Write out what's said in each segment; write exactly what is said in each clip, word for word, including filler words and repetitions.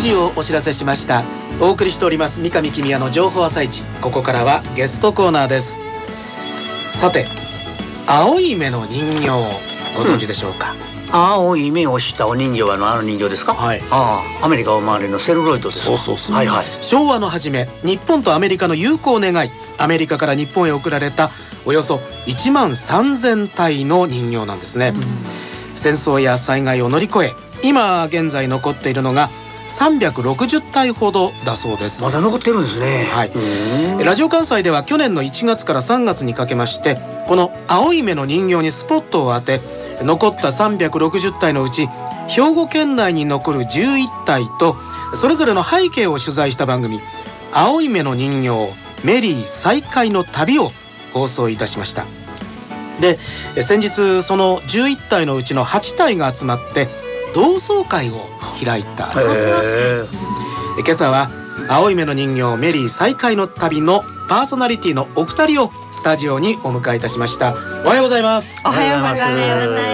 時をお知らせしました。お送りしております三上公也の情報朝市。ここからはゲストコーナーです。さて、青い目の人形ご存知でしょうか。 うん、青い目をしたお人形はあのあの人形ですか。はい。ああ、アメリカ生まれのセルロイドですか。 そうそうそう。 はいはい。 昭和の初め、日本とアメリカの友好を願い、アメリカから日本へ送られたおよそいちまんさんぜんたいの人形なんですね。うん、戦争や災害を乗り越え、今現在残っているのがさんびゃくろくじゅったいほどだそうです。 まだ残ってるんですね。 はい。ラジオ関西では去年のいちがつからさんがつにかけまして、この青い目の人形にスポットを当て、残ったさんびゃくろくじゅったいのうち兵庫県内に残るじゅういったいとそれぞれの背景を取材した番組「青い目の人形メリー再会の旅」を放送いたしました。で、先日そのじゅういったいのうちのはちたいが集まって同窓会を開いたんです。今朝は青い目の人形メリー再会の旅のパーソナリティのお二人をスタジオにお迎えいたしました。おはようございます。 おはようございます。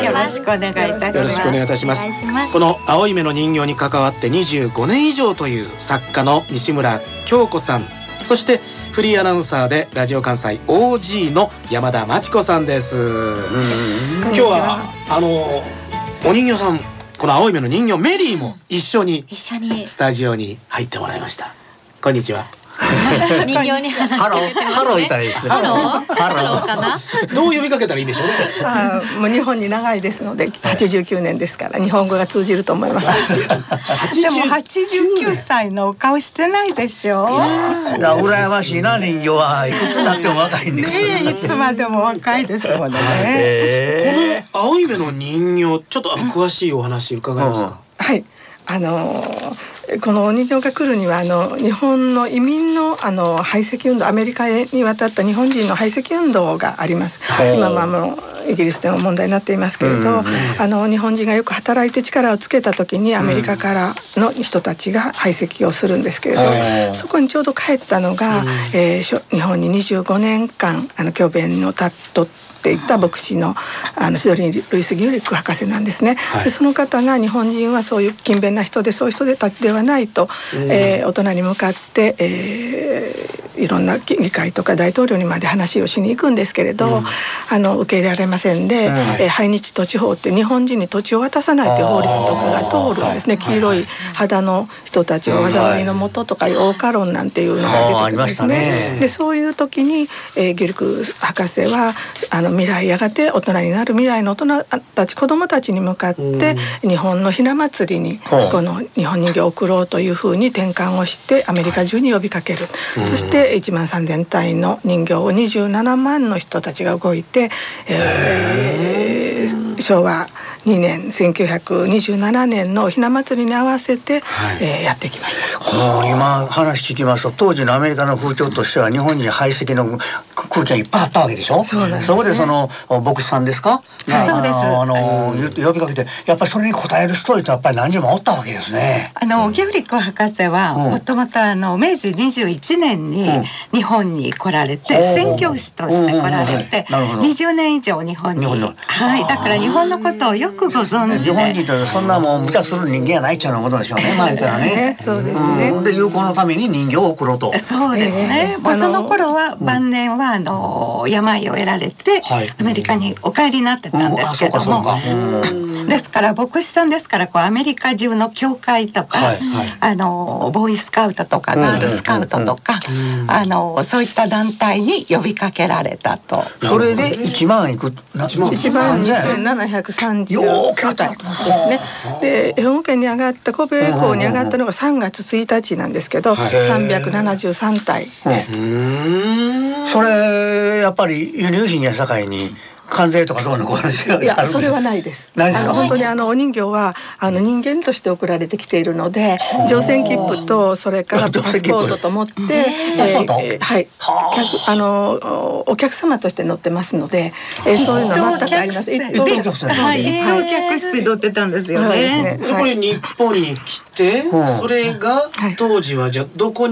よろしくお願いいたします。 よろしくお願いいたします。この青い目の人形に関わってにじゅうごねん以上という作家の西村京子さん、そしてフリーアナウンサーでラジオ関西 オージー の山田真知子さんです。今日はあのお人形さん、この青い目の人形メリーも一緒にスタジオに入ってもらいました。こんにちは。 人形に話しかけてますね。 ハローみたいですね。 ハローハローかな。 どう呼びかけたらいいでしょうね。 あ、もう日本に長いですのではちじゅうきゅうねんですから日本語が通じると思います。 でもはちじゅうきゅっさいのお顔してないでしょ。 羨ましいな、人形はいくつになっても若いんで。 ね、いつまでも若いですもんね。 この青い目の人形、ちょっと詳しいお話伺えますか。 はい。あのこのお人形が来るにはあの日本の移民のあの排斥運動、アメリカに渡った日本人の排斥運動があります。今はもうイギリスでも問題になっていますけれど、あの日本人がよく働いて力をつけた時にアメリカからの人たちが排斥をするんですけれど、そこにちょうど帰ったのが、えー、日本ににじゅうごねんかんあの教鞭のたっとっていった牧師のあのシドニー・ルイス・ギュリック博士なんですね。はい、でその方が日本人はそういう勤勉な人でそういう人たちではないと、えー、大人に向かって、えー、いろんな議会とか大統領にまで話をしに行くんですけれど、うん、あの受け入れられませんで、うん、えー、排日土地法って日本人に土地を渡さないという法律とかが通るんですね。黄色い肌の人たちは災いのもととかいう桜花論なんていうのが出てくるんですね。でそういう時に、えー、ギュリック博士はあの未来やがて大人になる未来の大人たち子どもたちに向かって日本のひな祭りにこの日本人形を送ろうというふうに転換をしてアメリカ中に呼びかける。そしていちまんさんぜんたいの人形をにじゅうななまんの人たちが動いて、えー、しょうわにねんせんきゅうひゃくにじゅうななねんのひな祭りに合わせて、はい、えー、やってきました。 この今話聞きますと当時のアメリカの風潮としては日本人排斥の空気がいっぱいあったわけでしょ。 そうなんですね。 そこでその牧師さんですか、 はい、そうです。 あの呼びかけてやっぱりそれに応える人々やっぱり何十もおったわけですね。 あのギュリック博士はもともとあのめいじにじゅういちねんに日本に来られて、うん、宣教師として来られてにじゅうねん以上日本に、はい、だから日本のことをよくご存知で、 日本人とそんなもう無茶する人間やないっちゃうのことでしょうね。まあ言ったらね。 そうですね。 うん、で友好のために人形を送ろうと。 そうですね。えー、もうその頃は晩年はあの病を得られて、はい、アメリカにお帰りになってたんですけども、ですから牧師さんですからこうアメリカ中の教会とか、はいはい、あのボーイスカウトとかガールスカウトとか、うん、あのそういった団体に呼びかけられたと。 それでいちまんいくいちまんにせんななひゃくさんじゅうきゅうたいですね。で兵庫県に上がった神戸港に上がったのがさんがつついたちなんですけど、はい、さんびゃくななじゅうさんたいです。 それやっぱり輸入品やさかいに関税とかどうのこうのいやそれはないです。 ないですか。 本当にあのお人形はあの人間として送られてきているので、乗船切符とそれからパスポートと持って、えー、はい客あのお客様として乗ってますので、えー、そういうの全くあります。 一等客室はい一等客室に乗ってたんですよね。 これ日本に来て、それが当時はじゃどこに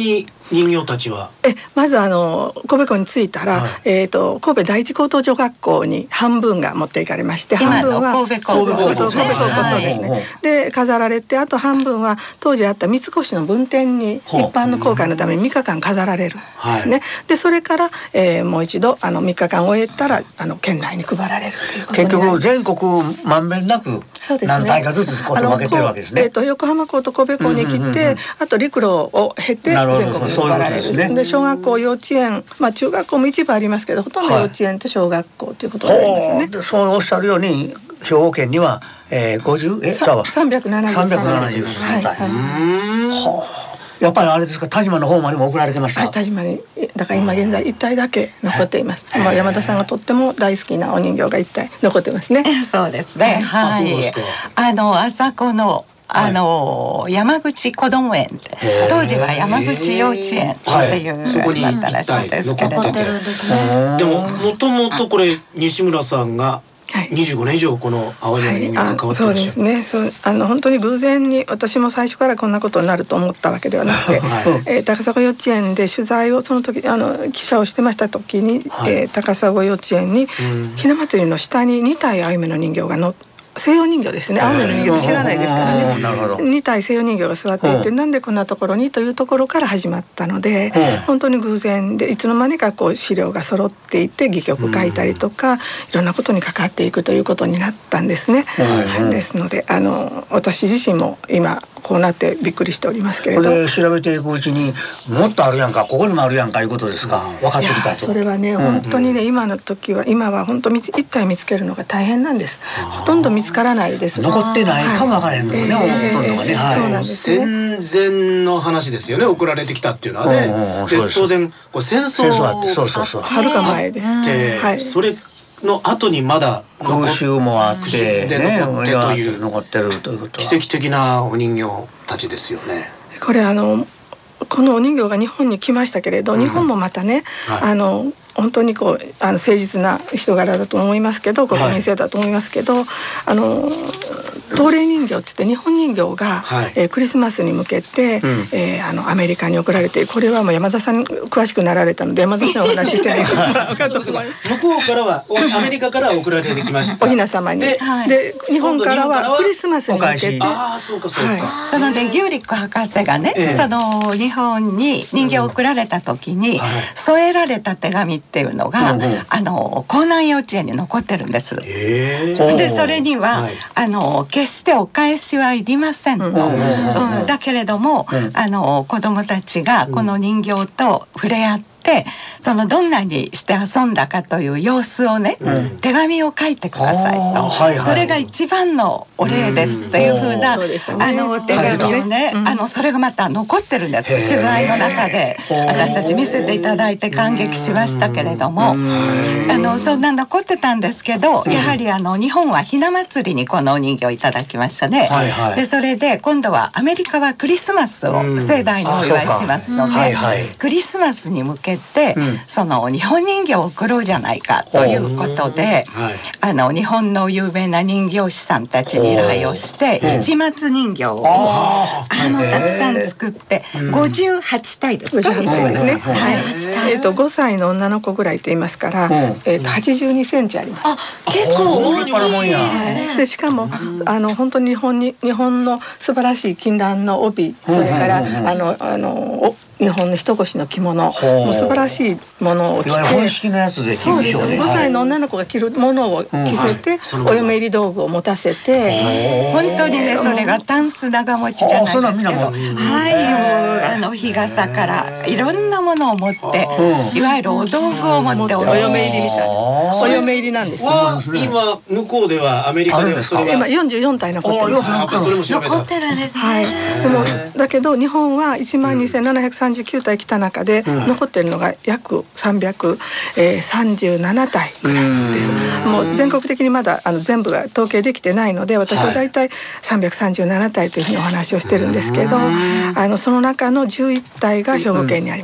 人形たちはえまずあの神戸港に着いたら、はい、えー、と神戸第一高等女学校に半分が持っていかれまして、半分は神戸高等神戸高等ですね、で飾られて、あと半分は当時あった三越の分店に一般の公開のためにみっかかん飾られるんですね、はい、でそれから、えー、もう一度あのみっかかん終えたらあの県内に配られるということになります。 結局全国まんべんなく何体かずつこう分けてるわけですね。 えー、と横浜港と神戸港に来て、うんうんうんうん、あと陸路を経て全国に配られる。で小学校幼稚園、まあ、中学校も一部ありますけど、ほとんど幼稚園と小学校ということになりますよね、 はい、そうおっしゃるように兵庫県には、えー、ごじゅうえさんびゃくななじゅうさん体、はいはい、やっぱりあれですか、田島の方までも送られてました。 はい、田島にだから今現在一体だけ残っています。まあ、山田さんがとっても大好きなお人形が一体残ってますね。 そうですね、はい、あの朝子のあのー、山口こども園って当時は山口幼稚園っていう、はい、 そこにだったらしいですけれど、 でももともとこれ西村さんがにじゅうごねん以上この青い目の人形に関わってらっしゃる、はい、そうですね。 そうあの本当に偶然に、私も最初からこんなことになると思ったわけではなくて、はい、えー、高砂幼稚園で取材をその時あの記者をしてました時に、はい、えー、高砂幼稚園にひな祭りの下ににたい青い目の人形が乗って西洋人形ですね、青目の人形知らないですからね、にたい西洋人形が座っていて、なんでこんなところにというところから始まったので、本当に偶然でいつの間にかこう資料が揃っていて戯曲書いたりとか、いろんなことに関わっていくということになったんですね。ですのであの私自身も今こうなってびっくりしておりますけれど、 これ調べていくうちにもっとあるやんか、ここにもあるやんかいうことですか、分かってきたと。 それはね、本当にね、今の時は今は本当一体見つけるのが大変なんです。ほとんど見つからないです。 残ってないかも分からへんのね、ほとんどがね。 そうなんですね。 戦前の話ですよね、送られてきたっていうのはね。で当然こう戦争はるか前です。 はい。それの後にまだ空襲もあってね、残ってという残ってるということは奇跡的なお人形たちですよね。 これあのこのお人形が日本に来ましたけれど、うん、日本もまたね、はい、あの本当にこうあの誠実な人柄だと思いますけど、国民性だと思いますけど、はい、あの東霊人形って言って日本人形が、はい、えー、クリスマスに向けて、うん、えー、あのアメリカに送られて、これはもう山田さん詳しくなられたので山田さんお話ししてないから向こうからはアメリカから送られてきました。 お雛様に。で、はい、で日本からはクリスマスに向けて、 ああそうかそうか、はい、 そのでギューリック博士がね、えー、その日本に人形を送られた時に、うん、添えられた手紙っていうのが、うん、あの江南幼稚園に残ってるんです。 えー、 でそれには、はい、あの決してお返しはいりませんと、うんうん、だけれども、うん、あの子どもたちがこの人形と触れ合って、そのどんなにして遊んだかという様子をね、うん、手紙を書いてくださいと、はいはい、それが一番のお礼ですというふうな、うん、あの手紙をね、はい、あのそれがまた残ってるんです。取材の中で私たち見せていただいて感激しましたけれども、あのそんな残ってたんですけど、やはりあの日本はひな祭りにこのお人形をいただきましたね、はいはい、でそれで今度はアメリカはクリスマスを盛大にお祝いしますので、はいはい、クリスマスに向けて、うん、その日本人形を送ろうじゃないかということで、はい、あの日本の有名な人形師さんたちに依頼をして市松人形をあのたくさん作ってごじゅうはちたいですか、 そうですね、はい、えーとごさいの女の子ぐらいって言いますから、えーとはちじゅうにセンチあります。 あ、結構大きい、 はい、でしかもあの本当に日本に日本の素晴らしい金襴の帯、それからあのあの日本の一腰の着物、もう素晴らしいものを着て、 本式のやつで着るよね。 ごさいの女の子が着るものを着せて、お嫁入り道具を持たせて、 本当にね、それがタンス長持ちじゃないですけど、はい、あの日傘からいろんなものを持って、いわゆるお道具を持ってお嫁入りみたいな、 お嫁入りなんです。 今向こうではアメリカではそれは今よんじゅうよんたい残ってるんです。 それも調べた。 残ってるんですね。 はい。でもだけど日本はいちまんにせんななひゃくさんじゅうきゅうたい来た中で、残ってるのが約さんびゃくさんじゅうななたいぐらいです。もう全国的にまだあの全部が統計できてないので、私はだいたいさんびゃくさんじゅうななたいというふうにお話をしてるんですけど、あのその中のじゅういったいが兵庫県にあります。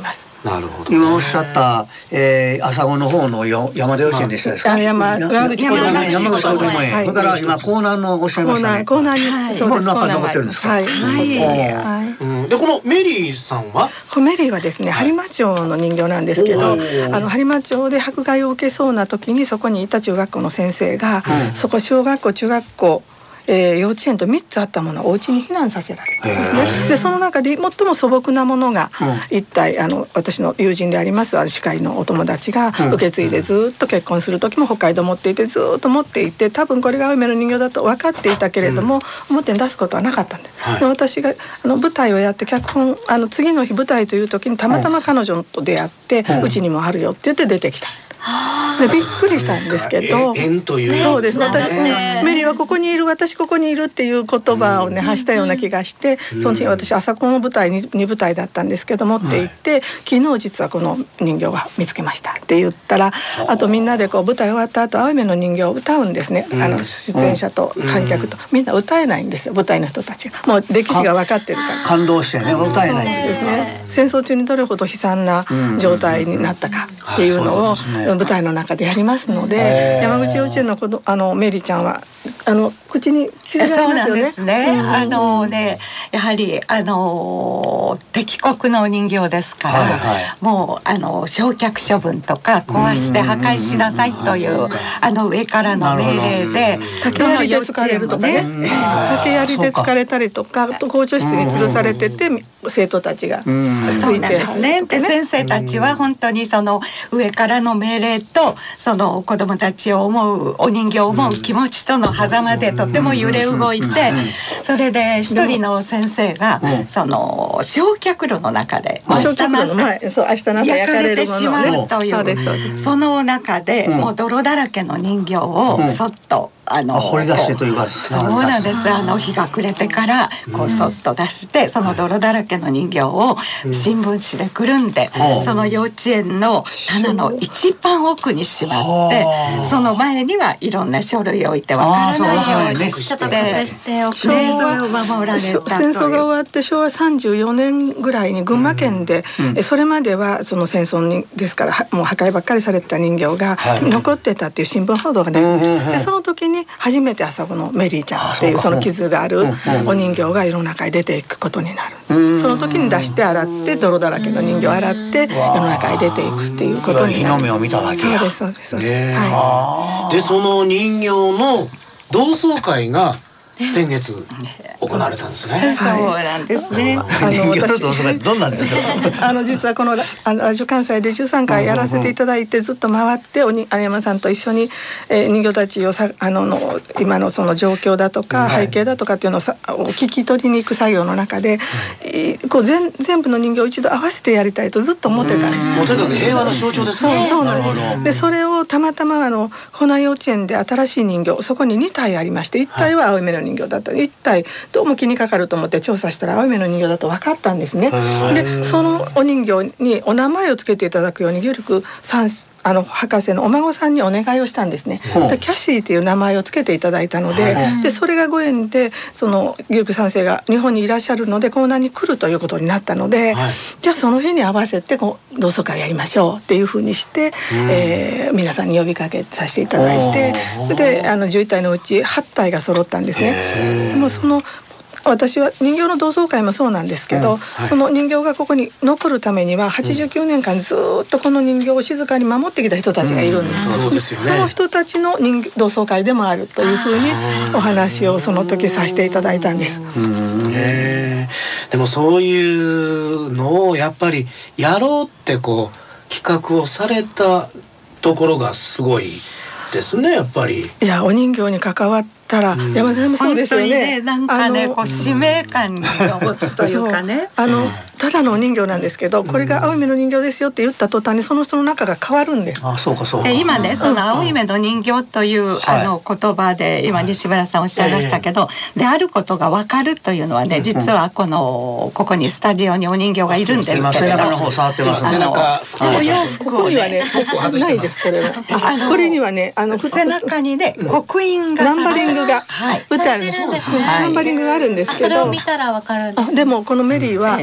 なるほど、ね、今おっしゃった、えー、朝子の方のよ山田幼稚園でしたですか。 山山口山口公園。それから今江南のおっしゃいましたね。 江南に、はい、そうです。 もうなんか残ってるんですか。 はい。 はい。うん、でこのメリーさんは？ このメリーはですね、播磨町の人形なんですけど、あの播磨町で迫害を受けそうな時にそこにいた中学校の先生が、うん、そこ小学校中学校えー、幼稚園とみっつあったものをお家に避難させられたんですね。でその中で最も素朴なものが、うん、一体あの私の友人であります歯科医のお友達が受け継いでずっと結婚する時も北海道持っていてずっと持っていて、多分これが青い目の人形だと分かっていたけれども、うん、表に出すことはなかったんです、はい、で私があの舞台をやって脚本あの次の日舞台という時にたまたま彼女と出会ってうち、ん、にもあるよって言って出てきた。でびっくりしたんですけど、 縁というそうです。私メリーはここにいる、私ここにいるっていう言葉をね発したような気がして、その日私朝子の舞台にに舞台だったんですけど持って行って、昨日実はこの人形が見つけましたって言ったら、あとみんなでこう舞台終わった後青い目の人形を歌うんですね。あの出演者と観客とみんな歌えないんですよ、舞台の人たちが。もう歴史が分かってるから感動してね歌えないんですね。戦争中にどれほど悲惨な状態になったかっていうのを舞台の中でやりますので、山口幼稚園の子どあのメリーちゃんはあの口に傷がありますよね。 そうなんですね。うん、あのねやはりあの敵国のお人形ですから、はいはい、もうあの焼却処分とか壊して破壊しなさいというあの上からの命令で竹槍で疲れるとかね、竹槍で疲れたりとか校長室に吊るされてて生徒たちがそうなんですね。で先生たちは本当にその上からの命令とその子どもたちを思うお人形を思う気持ちとの狭間でとても揺れ動いて、それで一人の先生がその焼却炉の中で明日の朝焼かれてしまうというその中でもう泥だらけの人形をそっとあの掘り出してというか、 そうなんです。あの日が暮れてからこうそっと出して、その泥だらけの人形を新聞紙でくるんで、その幼稚園の棚の一番奥にしまって、その前にはいろんな書類を置いてわからないようにしておく。それを守られたという。 戦争が終わってしょうわさんじゅうよねんぐらいに群馬県で、それまではその戦争にですからもう破壊ばっかりされてた人形が残ってたっていう新聞報道が出るんです。でその時に初めて朝子のメリーちゃんっていうその傷があるお人形が世の中に出ていくことになる。その時に出して洗って泥だらけの人形を洗って世の中に出ていくっていうことになる。 日の目を見たわけや。 そうですそうです。 はい。でその人形の同窓会が先月行われたんですね。 そうなんですね。 あの私どんなんですか。 あの実はこのラあのラジオ関西でじゅうさんかいやらせていただいてずっと回っておに有山さんと一緒に、えー、人形たちをさあのの今のその状況だとか背景だとかっていうのをさを聞き取りに行く作業の中で、はい、こう全全部の人形を一度合わせてやりたいとずっと思ってたんです。 もうとにかく平和の象徴ですね。そうそうなんです。でそれをたまたまあの湖南幼稚園で新しい人形そこににたいありまして、いったいは青い目の人形だった。一体どうも気にかかると思って調査したら青い目の人形だと分かったんですね。でそのお人形にお名前をつけていただくようにギュルクさんあの博士のお孫さんにお願いをしたんですね。でキャシーという名前をつけていただいたので、でそれがご縁でそのギュルク先生が日本にいらっしゃるのでコーナーに来るということになったので、はい、じゃあその日に合わせてこう同窓会やりましょうっていうふうにして、うんえー、皆さんに呼びかけさせていただいて、であのじゅういったいのうちはったいが揃ったんですね。でもその私は人形の同窓会もそうなんですけど、うんはい、その人形がここに残るためにははちじゅうきゅうねんかんずっとこの人形を静かに守ってきた人たちがいるんです、うん そうですよね、その人たちの人同窓会でもあるというふうにお話をその時させていただいたんです。 うんへでもそういうのをやっぱりやろうってこう企画をされたところがすごいですねやっぱり。 いやお人形に関わったら、うん、山田もそうですよね。 本当にねなんかねこう使命感を持つというかね。 あのただのお人形なんですけど、これが青い目の人形ですよって言った途端にその人の中が変わるんです。 あ、そうかそうか。 で今ねその青い目の人形という、うん、あの言葉で今西村さんおっしゃいましたけど、はい、であることが分かるというのはね、実はこのここにスタジオにお人形がいるんですけれど、 背中の方触ってます。背中お洋服をねないですこれは。あのこれにはねあの背中にね刻印がナンバリングが打ってあるんです。ナンバリングがあるんですけど、 それを見たら分かるんです。 でもこのメリーはあのインク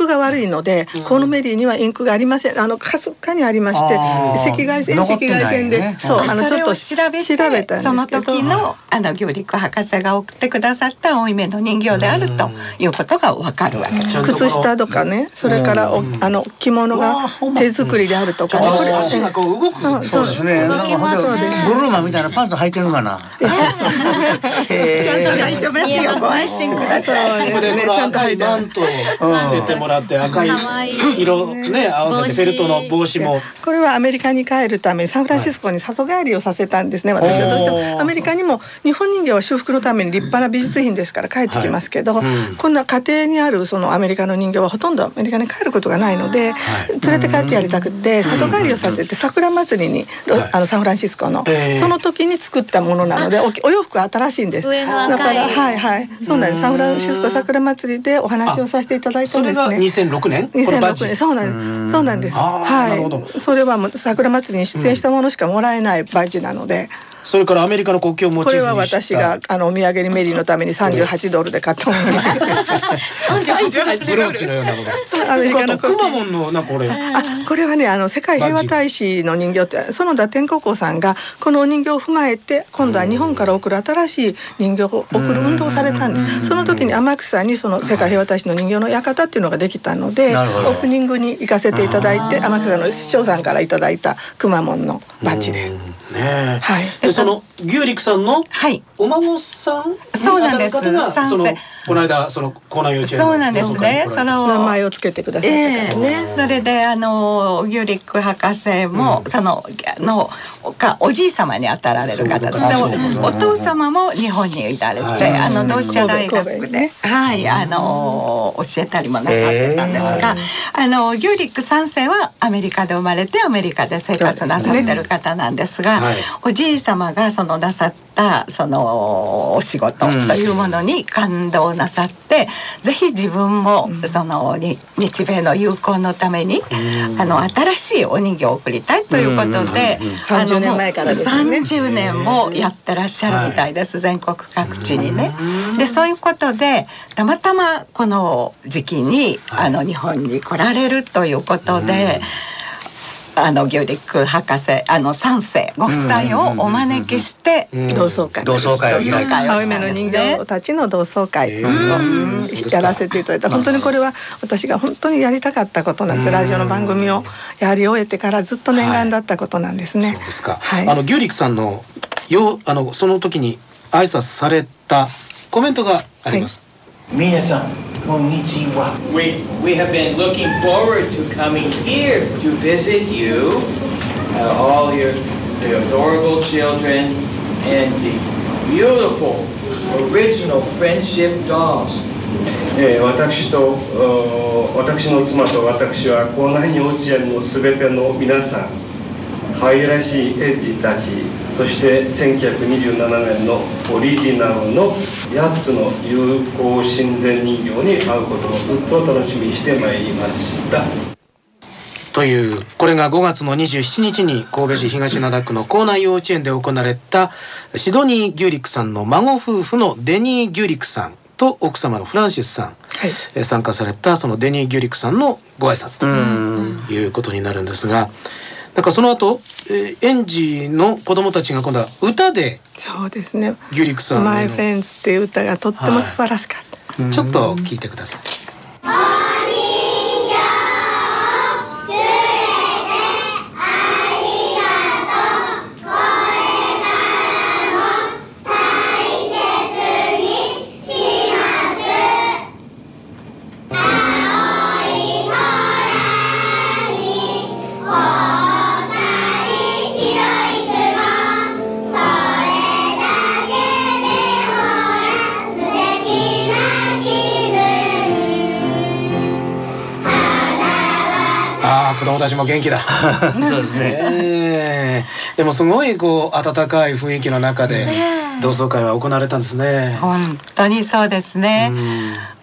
が悪いので、うん、コーヌメリーにはインクがありません。あのかすかにありまして、赤外線赤外線で、ね、そうあのちょっと調べて調べたんですけど、 その時のあの魚陸博士が送ってくださった青い目の人形であるということがわかるわけです。 靴下とかね、それからおあの着物が手作りであるとか、ね、 これ足がこう動く。 そうですね。動きますね。ブルーマンみたいなパンツ履いてるかな。 ちゃんと履いてますよ。ご安心ください。 ここでこの赤いマントを着せてもらって、赤い色ね合わせてフェルトの帽子も。 これはアメリカに帰るためサンフランシスコに里帰りをさせたんですね。私はどうしてもアメリカにも日本人形は修復のために立派な美術品ですから帰ってきますけど、こんな家庭にあるそのアメリカの人形はほとんどアメリカに帰ることがないので、連れて帰ってやりたくて里帰りをさせて桜祭りにあのサンフランシスコのその時に作ったものなので、お洋服は新しいんです。だからはいはいそうなんです。サンフランシスコ桜祭りでお話をさせていただいたんですね。 それがにせんろくねん。 にせんろくねんそうなんです。そうなんです。はい。それはもう桜祭りに出演したものしかもらえないバッジなので。 それからアメリカの国旗をモチーフにした。これは私があのお土産にメリーのためにさんじゅうはちドルで買ったものです。 さんじゅうはちブローチのようなもの。アメリカのくまモンのなんかこれ。 あ、これはねあの世界平和大使の人形って園田天高校さんがこのお人形を踏まえて今度は日本から送る新しい人形を送る運動をされたんです。その時に天草にその世界平和大使の人形の館っていうのができたので、オープニングに行かせていただいて天草の市長さんからいただいたくまモンのバッジです。 ね、 はい。 でその牛陸さんのお孫さん、 そうなんです。 そのこの間その江南幼稚園そうなんですね。その名前をつけてくださったからね。 それであの牛陸博士もそののかおじい様に当たられる方で、お父様も日本にいられて、あの同志社大学ではいあの教えたりもなさってたんですが、あの牛陸三世はアメリカで生まれてアメリカで生活なさってる方なんですが、おじい様がそのなさったそのお仕事というものに感動なさって、うん、ぜひ自分もその日米の友好のために、うん、あの新しいお人形を送りたいということで、うんうん、 さんじゅうねんまえからですね。 さんじゅうねんもやってらっしゃるみたいです、はい、全国各地にね。でそういうことでたまたまこの時期にあの日本に来られるということで、あの牛陸博士あの三世ご夫妻をお招きして同窓会同窓会を開いた青い目の人形たちの同窓会をやらせていただいた。本当にこれは私が本当にやりたかったことなんて、ラジオの番組をやり終えてからずっと念願だったことなんですね。 そうですか。あの牛陸さんのよあのその時に挨拶されたコメントがあります。 皆さんこんにちは。We we have been looking forward to coming here to visit you, uh, all your the adorable children and the beautiful original friendship dolls. えー、私と私の妻と私は江南幼稚園のすべての皆さん、可愛らしい園児たち、そしてせんきゅうひゃくにじゅうななねんのオリジナルのやっつの友好親善人形に会うことをずっと楽しみにしてまいりました。 というこれがごがつのにじゅうしちにちに神戸市東灘区の江南幼稚園で行われたシドニー・牛陸さんの孫夫婦のデニー・牛陸さんと奥様のフランシスさん、はい、参加されたそのデニー・牛陸さんのご挨拶ということになるんですが、なんかその後、えー、園児の子供たちが今度は歌でそうですね牛陸さんの My Friends っていう歌がとっても素晴らしかった、 はい、ちょっと聞いてください。子供たちも元気だ。 そうですね、 えー、でもすごいこう温かい雰囲気の中で同窓会は行われたんですね。 本当にそうですね。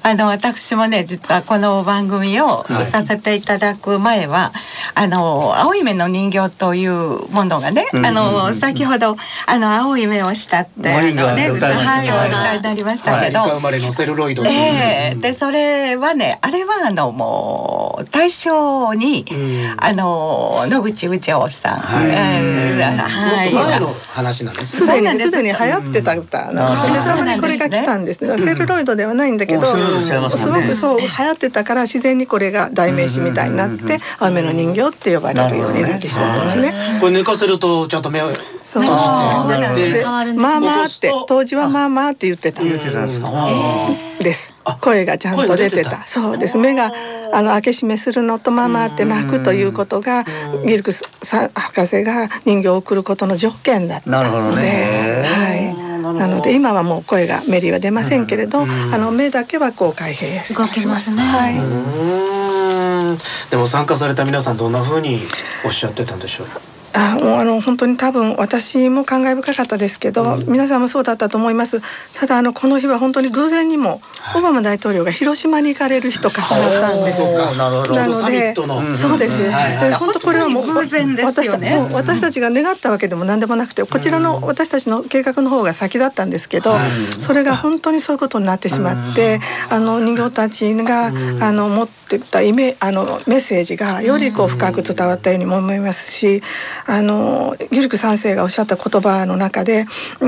あの私もね実はこの番組をさせていただく前は、はい、あの青い目の人形というものがね、うんうんうん、あの先ほどあの青い目をしたってあのね歌いになりましたけど、 はい、生まれのセルロイド、 えー、でそれはねあれはあのもう大正に、うん、あの野口宇丈さん、はいえーはい、もっと前の話なんですね。 すでに流行ってた歌なんですね。それでこれが来たんですね。セルロイドではないんだけど、すごくそう流行ってたから自然にこれが代名詞みたいになって青い目の人形って呼ばれるようになってしまったんですね。 これ寝かせるとちゃんと目をそうでまあまあって当時はまあまあって言ってたんです。声がちゃんと出てた。そうです。目があの開け閉めするのとまあまあって泣くということがギルク博士が人形を送ることの条件だったので、はい。なので今はもう声がメリーは出ませんけれど、あの目だけはこう開閉動きますね。はい。 うんでも参加された皆さんどんな風におっしゃってたんでしょう。 あもうあの本当に多分私も感慨深かったですけど、うん、皆さんもそうだったと思います。ただあのこの日は本当に偶然にも、はい、オバマ大統領が広島に行かれる日と重なったんです。なので、そうです。で本当これはもう偶然ですよね。 私, 私たちが願ったわけでも何でもなくて、こちらの私たちの計画の方が先だったんですけど、うん、それが本当にそういうことになってしまって、うん、あの人形たちが、うん、あの持ってたイメあのメッセージがよりこう深く伝わったようにも思いますし、あのギルクさん世がおっしゃった言葉の中で、うん、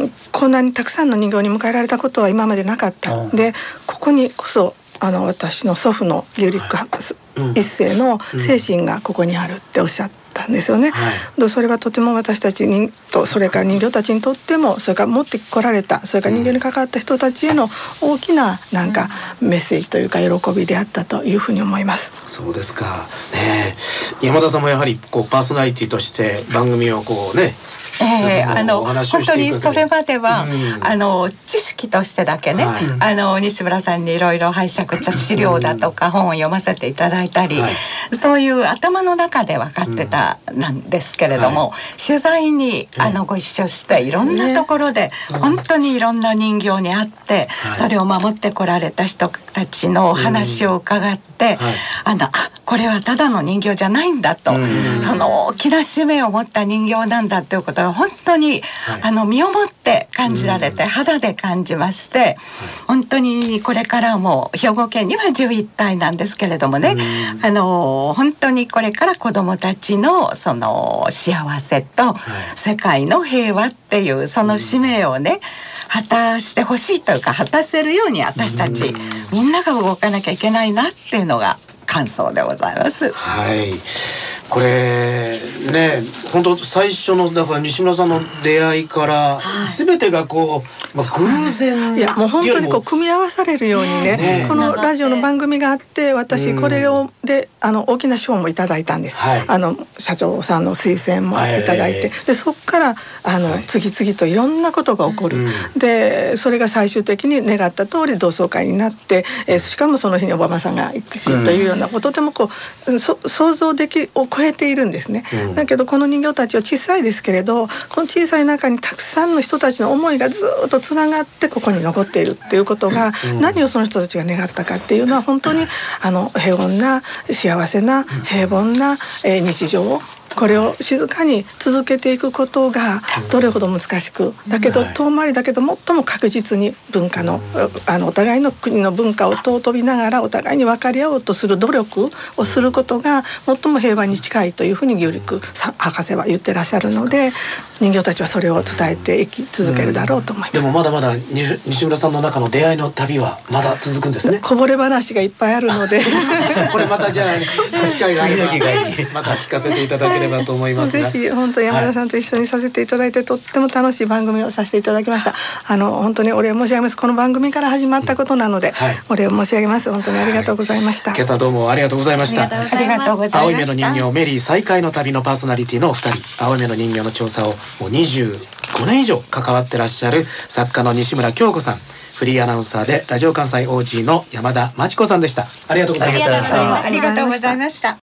こんなにたくさんの人形に迎えられたことは今までなかった。でここにこそあの私の祖父のギルク一世の精神がここにあるっておっしゃったんですよね。はい、それはとても私たちにとそれから人形たちにとっても、それから持ってこられたそれから人形に関わった人たちへの大きななんかメッセージというか喜びであったというふうに思います。 そうですか、ね、山田さんもやはりこうパーソナリティとして番組をこうねえー、あの本当にそれまでは、うん、あの知識としてだけね、はい、あの西村さんにいろいろ拝借した資料だとか本を読ませていただいたり、はい、そういう頭の中で分かってたなんですけれども、はい、取材にあのご一緒していろんなところで、ね、本当にいろんな人形に会って、はい、それを守ってこられた人たちのお話を伺って、はい、あのあこれはただの人形じゃないんだと、その大きな使命を持った人形なんだということが本当に、はい、あの身をもって感じられて、肌で感じまして、はい、本当にこれからも兵庫県にはじゅういち体なんですけれどもね、あの本当にこれから子どもたちのその幸せと世界の平和っていうその使命をね果たしてほしいというか、果たせるように私たちみんなが動かなきゃいけないなっていうのが感想でございます。 はい、これね本当最初のだから西村さんの出会いから全てがこう、まあ、偶然いやもう本当にこう組み合わされるようにね、ねこのラジオの番組があって私これをであの大きな賞もいただいたんです、はい、あの社長さんの推薦もいただいて、はい、でそこからあの、はい、次々といろんなことが起こる、うん、でそれが最終的に願った通り同窓会になって、えー、しかもその日にオバマさんが行ってくるというような、うん、とてもこうそ想像できを超えているんですね、うん、だけどこの人形たちは小さいですけれどこの小さい中にたくさんの人たちの思いがずっとつながってここに残っているっていうことが、うん、何をその人たちが願ったかっていうのは本当にあの平穏な幸せな平凡な、えー、日常をこれを静かに続けていくことがどれほど難しくだけど遠回りだけど最も確実に文化のあのお互いの国の文化を尊びながらお互いに分かり合おうとする努力をすることが最も平和に近いというふうにギュリク博士は言ってらっしゃるので人形たちはそれを伝えていき続けるだろうと思います。 でもまだまだ西村さんの中の出会いの旅はまだ続くんですね。 こぼれ話がいっぱいあるのでこれまたじゃあ機会があればまた聞かせていただければと思いますがぜひ本当山田さんと一緒にさせていただいて、はい、とっても楽しい番組をさせていただきました。あの本当にお礼申し上げます。この番組から始まったことなので、はい、お礼申し上げます。本当にありがとうございました、 はい、今朝どうもありがとうございました。ありがとうございました。 青い目の人形メリー再会の旅のパーソナリティのお二人、青い目の人形の調査をもうにじゅうごねん以上関わってらっしゃる作家の西村京子さん、フリーアナウンサーでラジオ関西 オージー の山田真知子さんでした。ありがとうございました。 ありがとうございました。